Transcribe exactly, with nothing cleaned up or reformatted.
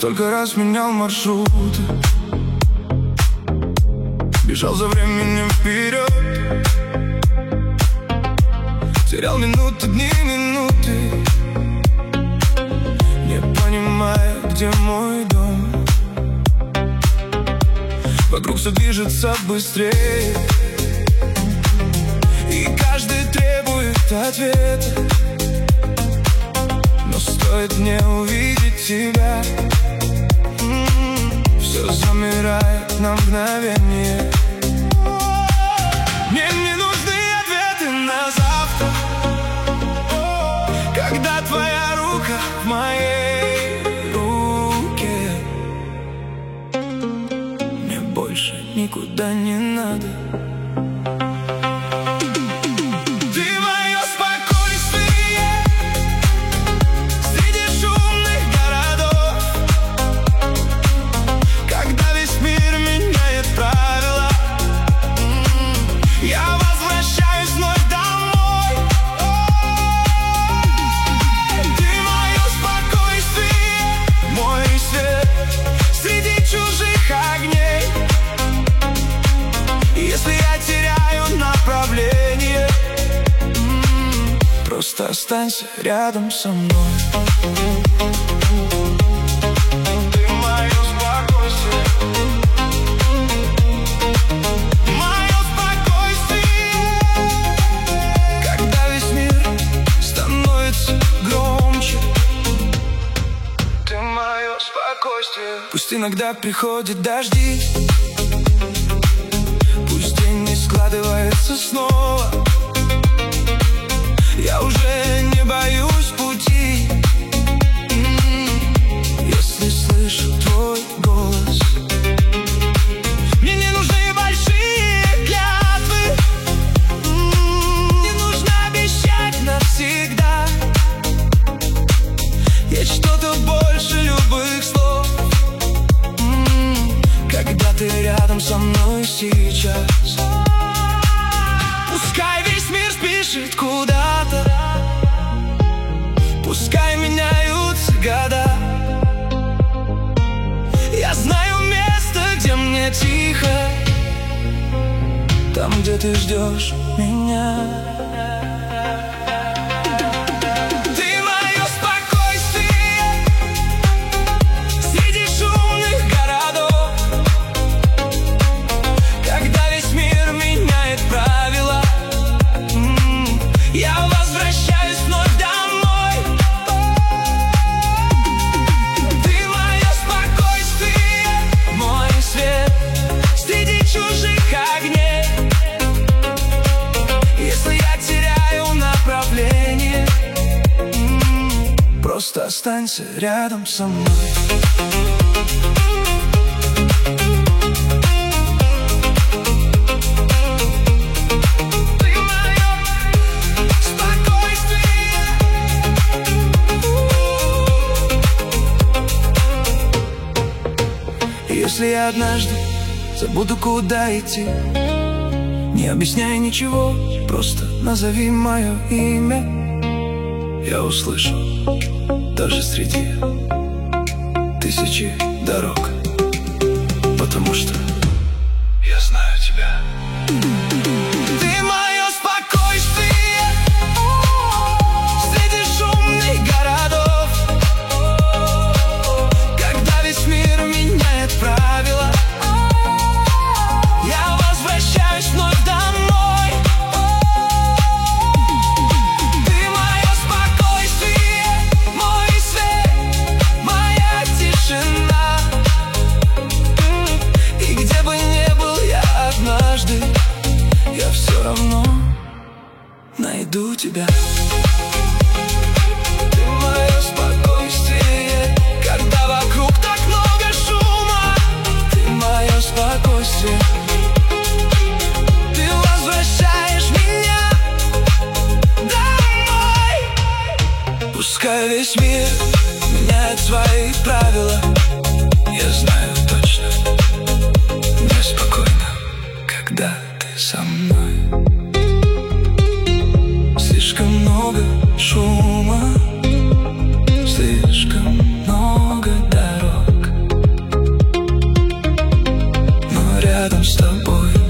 столько раз менял маршруты, бежал за временем вперед, терял минуты, дни, минуты, не понимая, где мой дом. Вокруг все движется быстрее, и каждый требует ответа. Но стоит мне увидеть тебя, м-м, все замирает на мгновение. Мне не нужны ответы на завтра, когда твоя рука в моей руке. Мне больше никуда не надо. Просто останься рядом со мной. Ты мое спокойствие, мое спокойствие. Когда весь мир становится громче, ты мое спокойствие. Пусть иногда приходят дожди, пусть день не складывается снова, я уже не боюсь пути, если слышу твой голос. Мне не нужны большие клятвы, не нужно обещать навсегда. Есть что-то больше любых слов, когда ты рядом со мной сейчас. Пускай весь мир спешит куда-то, пускай меняются года, я знаю место, где мне тихо, там, где ты ждешь меня. Я возвращаюсь вновь домой. Ты мое спокойствие, мой свет среди чужих огней. Если я теряю направление, просто останься рядом со мной. Если я однажды забуду, куда идти, не объясняй ничего, просто назови мое имя. Я услышу даже среди тысячи дорог, потому что я знаю тебя. Ты мое спокойствие среди шумных городов, когда весь мир меняет правила, я возвращаюсь вновь домой. Ты мое спокойствие, мой свет, моя тишина. И где бы ни был я однажды, я все равно найду тебя. Ты мое спокойствие, когда вокруг так много шума. Ты мое спокойствие, ты возвращаешь меня домой. Пускай весь мир меняет свои правила, я знаю точно, мне спокойно, когда ты со мной. Слишком много шума, слишком много дорог, рядом с тобой.